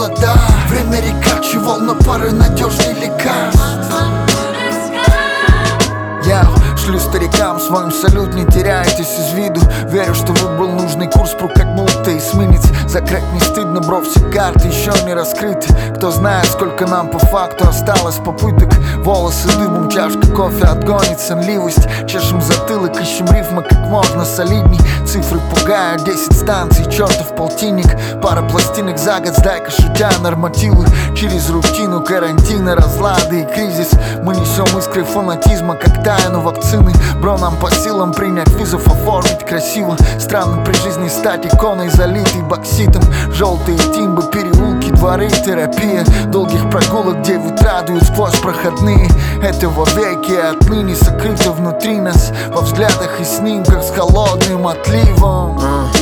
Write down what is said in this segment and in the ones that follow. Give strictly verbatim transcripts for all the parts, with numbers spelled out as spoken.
совладать. Время река, чего волна пары надежней лекарств. Я шлю старикам своим салют, не теряйтесь из виду. Верю, что выбрал нужный курс, пру как будто эсминец. Закрыть не стыдно, бро, все карты еще не раскрыты. Кто знает, сколько нам по факту осталось попыток. Волосы дымом, чашка кофе отгонит сонливость. Чешем затылок, ищем рифмы как можно солидней. Цифры пугают, десять станций, чертов полтинник. Пара пластинок за год, сдай-ка шутя нормативы. Через рутину карантина, разлады и кризис. Мы несем искры фанатизма, как тайну вакцины. Бро, нам по силам принять вызов, оформить красиво. Странно при жизни стать иконой, залитой бокситом. Желтые тимбы, переулки, дворы, терапия. Долгих прогулок, где ведь радуют сквозь проходные. Это вовеки отныне сокрыто внутри нас. Во взглядах и снимках с холодным отливом.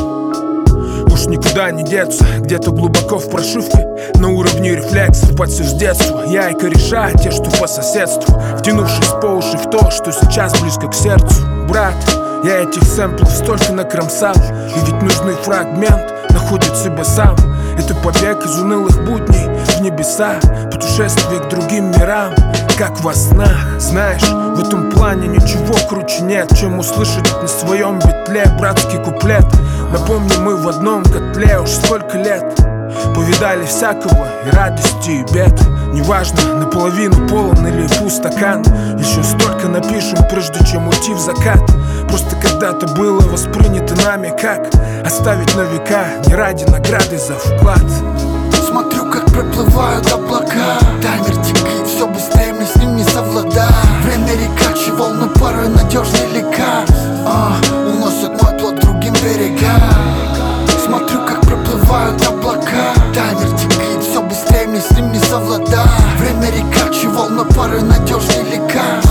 Уж никуда не деться, где-то глубоко в прошивке. На уровне рефлексов подсел с детства. Я и кореша, те, что по соседству, втянувшись по уши в то, что сейчас близко к сердцу. Брат, я этих сэмплов столько накромсал. И ведь нужный фрагмент находит себя сам. Это побег из унылых будней в небеса. Путешествие к другим мирам, как во снах. Знаешь, в этом плане ничего круче нет, чем услышать на своем битле братский куплет. Напомни, мы в одном котле уж сколько лет. Повидали всякого и радости, и бед. Неважно, наполовину полон или пуст стакан. Еще столько напишем, прежде чем уйти в закат. Просто когда-то было воспринято нами как оставить на века, не ради награды за вклад. Смотрю, как проплывают облака. Таймер тикает все быстрее, мне с ним не совладать. Время река, чего волны порой надежней лекарств. а, Уносят мой плод другим берегам. Смотрю, как проплывают облака. Таймер тикает все быстрее, мне с ним не совладать. Время река, чего волны порой надежней лекарств.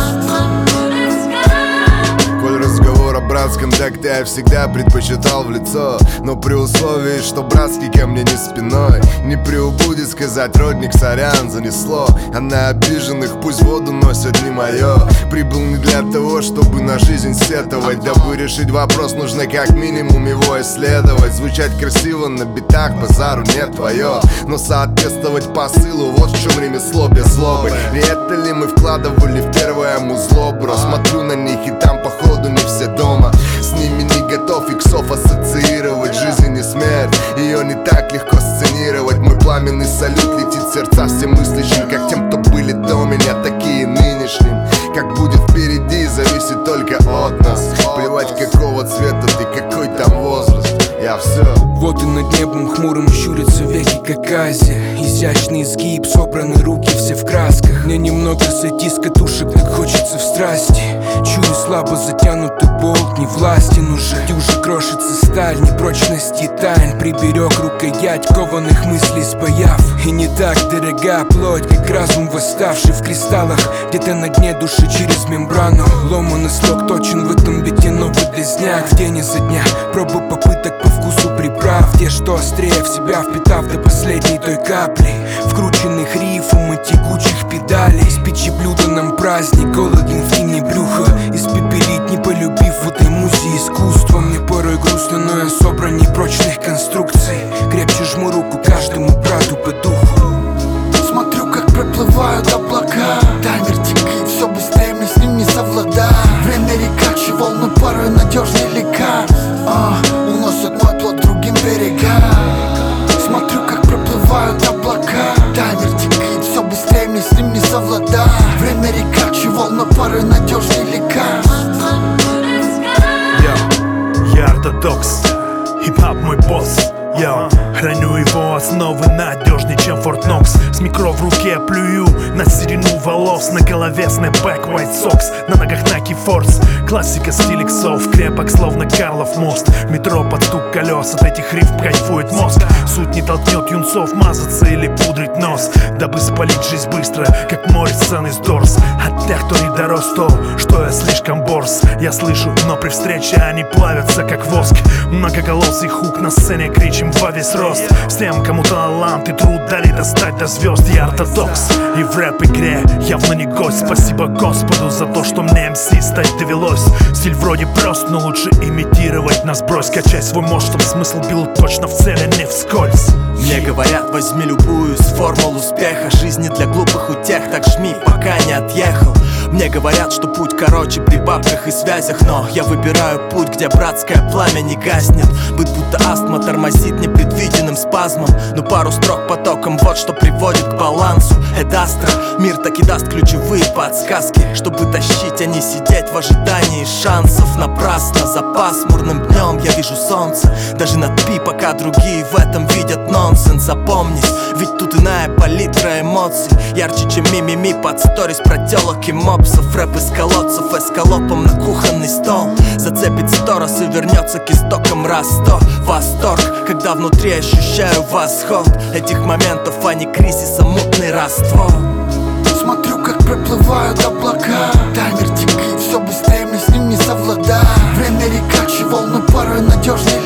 Коль разговор о братском такте я всегда предпочитал в лицо. Но при условии, что братский ко мне не спиной. Не приубудет сказать родник, сорян, занесло. А на обиженных пусть воду носят, не мое. Прибыл не для того, чтобы на жизнь сетовать. Дабы решить вопрос, нужно как минимум его исследовать. Звучать красиво на битах, базару нет твое. Но соответствовать посылу, вот в чем ремесло без злобы. И это ли мы вкладывали в первое музло, бро? Смотрю на них и там походу не все дома. С ними не готов иксов ассоциировать. Жизнь не смерть, ее не так легко сценировать. Мой пламенный салют летит в сердца всем мыслящим, как тем, кто были до меня, такие нынешним. Как будет впереди, зависит только от нас. Плевать, какого цвета ты, какой там возраст. Я все. Вот и над небом хмурым щурятся веки, как Азия. Изящный изгиб, собраны руки все в красках. Мне немного сойти с катушек, так хочется в страсти. Чую слабо затянутый болт, не властен уже. Дюже крошится сталь, непрочность и тайн. Приберег рукоять кованых мыслей спаяв. И не так дорога плоть, как разум восставший в кристаллах. Где-то на дне души через мембрану. Ломанный слог точен в этом бите, новый близняк. В день изо дня пробы попыток по вкусу приправ. Те, что острее в себя впитав до последней той капли. Вкрученных рифм и текучих педалей. Из печи блюда нам праздник, голоден в тени брюха. Испепелить, не полюбив в этой музе искусства. Мне порой грустно, но я собран непрочных конструкций. Крепче жму руку каждому брату по духу. Смотрю, как проплывают облака. Таймер тикает все быстрее, мне с ним не совладать. Время река, чего волны порой надежней лекарств. а, Уносят мой плод другим берегам. Смотрю, как проплывают облака. Таймер тикает все быстрее, мне с ним не совладать. Время река, чего волны порой надежней лекарств. Йо, я ортодокс, хип-хап мой босс. Йо, храню его основы надежнее, чем Форт Нокс. С микро в руке плюю на седину волос. На голове снэпбэк, White Sox, на ногах Nike Force. Классика стиль иксов, крепок, словно Карлов мост. Метро под стук колес, от этих рифм кайфует мозг. Суть не толкнет юнцов мазаться или пудрить нос, дабы спалить жизнь быстро, как Моррисон из Дорс. От тех, кто не дорос, то, что я слишком борс. Я слышу, но при встрече они плавятся, как воск. Многоголосый хук на сцене, кричим во весь рост. Всем, кому талант и труд дали достать до звезд. Я ортодокс и в рэп-игре явно не гость. Спасибо Господу за то, что мне эм си стать довелось. Стиль вроде прост, но лучше имитировать нас брось. Качай свой мозг, чтоб смысл бил точно в цель, а не вскользь. Мне говорят, возьми любую из формул успеха. Жизни для глупых утех, так жми, пока не отъехал. Мне говорят, что путь короче при бабках и связях, но я выбираю путь, где братское пламя не гаснет. Быть будто астма тормозит непредвиденным спазмом, но пару строк потоком, вот что приводит к балансу. Это астра, мир таки даст ключевые подсказки, чтобы тащить, а не сидеть в ожидании шансов. Напрасно, за пасмурным днем я вижу солнце. Даже над пи, пока другие в этом видят нонсенс. Запомнись, ведь тут иная палитра эмоций, ярче, чем ми-ми-ми под сторис про телок и мопсов. Рэп из колодцев эскалопом на кухонный стол зацепит сто раз и вернется к истокам раз сто. Восторг, когда внутри ощущаю восход этих моментов, а не кризиса, мутный раствор. Смотрю, как проплывают облака. Таймер тикает все быстрее, мне с ним не совладать. Время река, волны порой надежнее